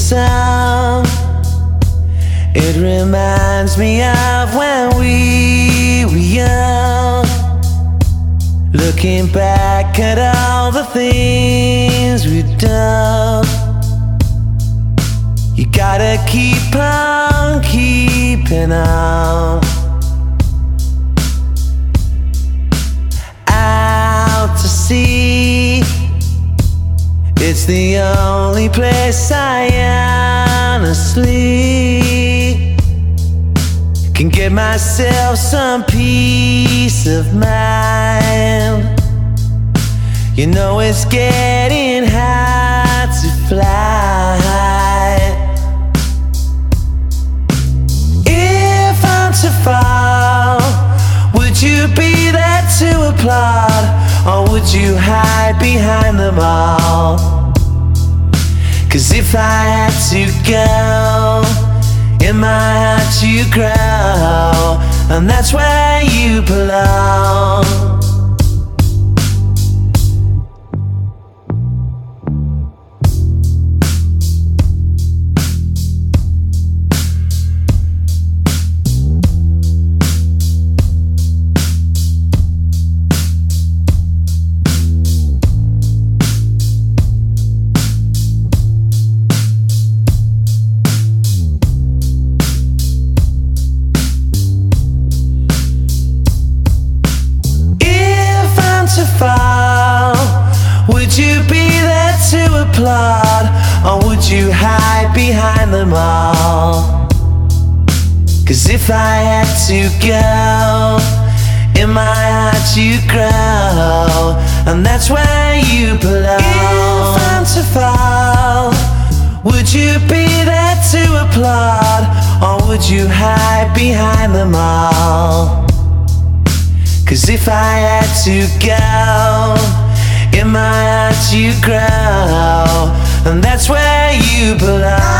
song. It reminds me of when we were young, looking back at all the things we've done. You gotta keep on keeping on. Out to sea, it's the only place I honestly can get myself some peace of mind. You know it's getting hard to fly. If I'm to fall, would you be there to applaud, or would you hide behind them all? 'Cause if I had to go, in my heart you grow, and that's where you belong. Would you be there to applaud, or would you hide behind them all? 'Cause if I had to go, in my heart you grow, and that's where you belong. If I'm to fall, would you be there to applaud, or would you hide behind them all? 'Cause if I had to go, in my heart you grow, and that's where you belong.